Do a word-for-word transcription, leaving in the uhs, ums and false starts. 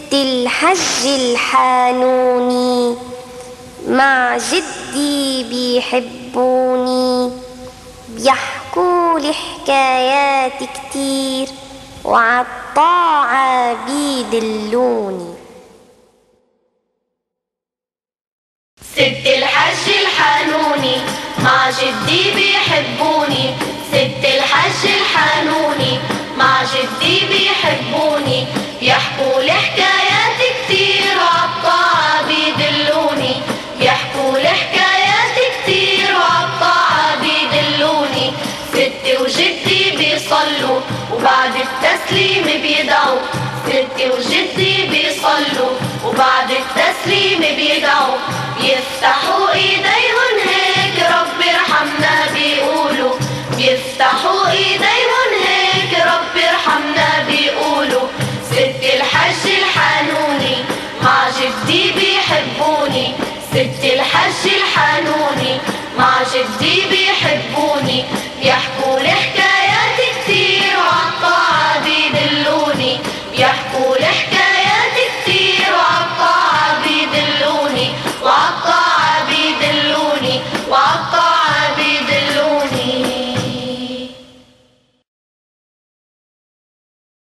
الحج الحانوني، مع جدي بيحبوني، بيحكولي حكايات كتير وعالطاعة بيدلوني. ست الحج الحانوني مع جدي بيحبوني، ست الحج الحانوني مع جدي بيحبوني، بيحكولي حكايات كتير وعالطاعة بيدلوني، بيحكولي حكايات كتير وعالطاعة بيدلوني. ستي وجدي بيصلوا وبعد التسليم بيدعوا، ستي وجدي بيصلوا وبعد التسليم بيدعوا، بيفتحوا ايديهم هيك رب ارحمنا بيقولوا، بيفتحوا ايديهم هيك رب ارحمنا بيقولوا. ست الحج الحانوني مع جدي بيحبوني، ست الحج الحانوني مع جدي بيحبوني، بيحكولي حكايات كتير وعالطاعة بيدلوني، بيحكولي حكايات كتير وعالطاعة بيدلوني، وعالطاعة بيدلوني، وعالطاعة